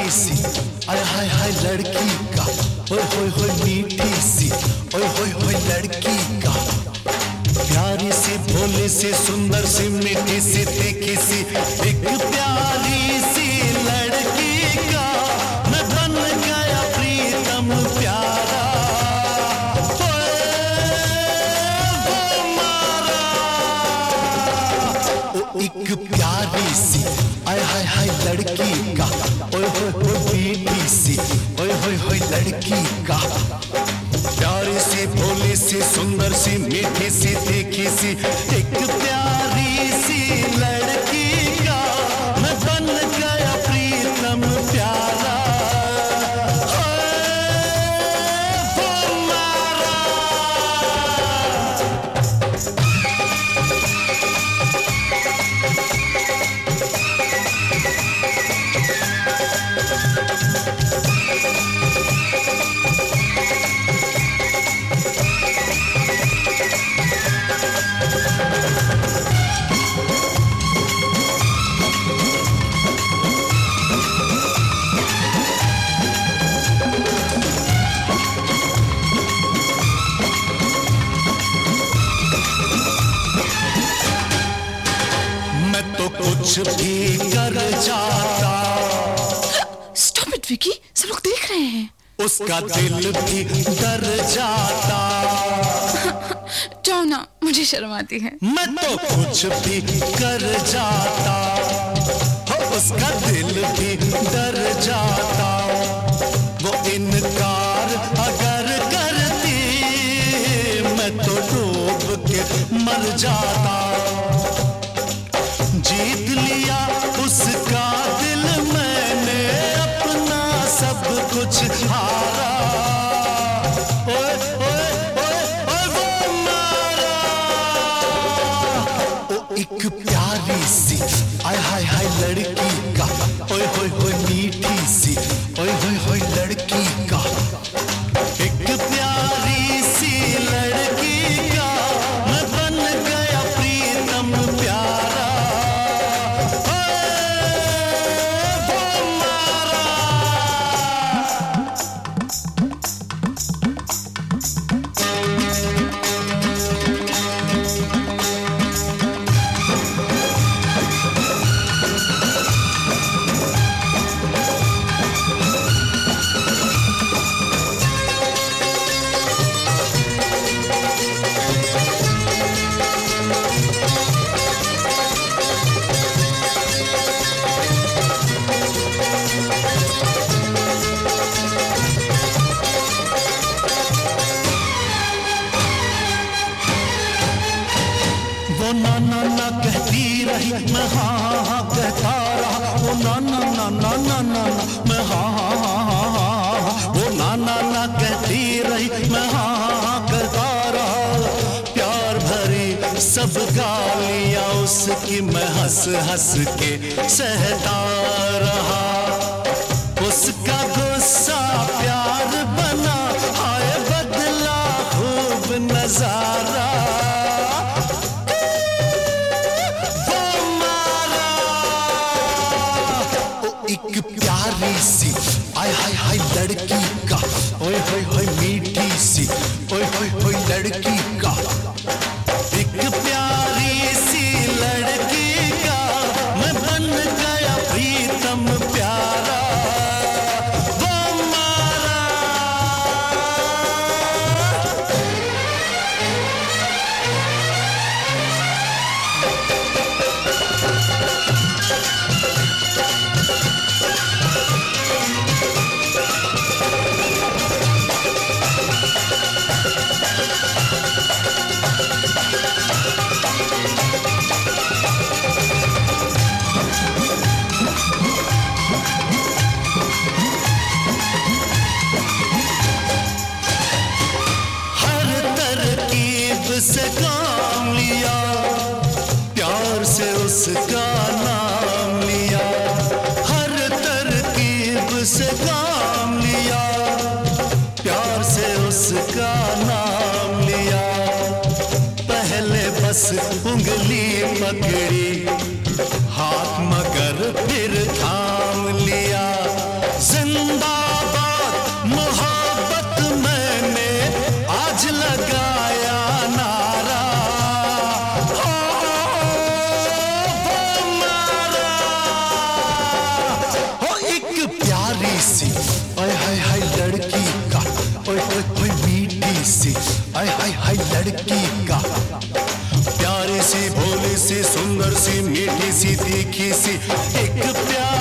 प्यारी सी आय हाय हाय लड़की का, ओए होए होए मीठी सी, ओए होए होए लड़की का। प्यारी सी भोली सी सुंदर सी मीठी सी तीखी सी एक प्यारी सी लड़की का मैं बन गया प्रीतम प्यारा। एक प्यारी सी आय हाय हाय लड़की का, ओए होए होए मीठी सी, ओए होए होए लड़की का। प्यारी सी भोली सी सुंदर सी मीठी सी तीखी सी एक प्यारी सी लड़की का मैं बन गया प्रीतम प्यारा। कुछ भी कर जाता। Stop it, विकी, सब लोग देख रहे हैं। उसका दिल भी डर जाता। जाओ ना, मुझे शर्म आती है। मैं तो कुछ भी कर जाता, उसका दिल भी डर जाता। वो इनकार अगर करती मैं तो डूब के मर जाता। जीत लिया उसका दिल मैंने, अपना सब कुछ हारा। ओए ओए ओए ओए वो मारा। ओ एक प्यारी सी आय हाय हाय लड़की का, ओए होए होए मीठी सी, ओए होए होए लड़की का। एक प्यारी सी लड़की का मैं बन गया प्रीतम प्यारा। वो ना ना ना कहती रही मैं हाँ हाँ कहता रहा। वो ना ना ना ना ना ना मैं हाँ हाँ हाँ हाँ। वो ना ना ना कहती रही मैं हाँ हाँ कहता रहा। प्यार भरी सब गालियाँ उसकी मैं हंस हंस के सहता रहा। उसका गुस्सा प्यार बना, हाय बदला खूब नजारा। एक प्यारी सी आय हाय हाय लड़की का, ओए होए होए मीठी सी, ओए होए होए लड़की का। एक प्यारी सी लड़की का मैं बन गया प्रीतम प्यारा। वो मारा। से काम लिया, प्यार से उसका नाम लिया। हर तरकीब से काम लिया, प्यार से उसका नाम लिया। पहले बस उंगली पकड़ी, हाथ मगर फिर थाम लिया। जिंदाबाद मोहब्बत मैंने आज लगाया नारा, हो वो नारा। हो एक प्यारी सी ओए हाय हाय लड़की का, ओए ओए ओए मीठी सी हाय हाय हाय लड़की का, प्यारी सी भोली सी सुंदर सी मीठी सी तीखी सी एक प्यारी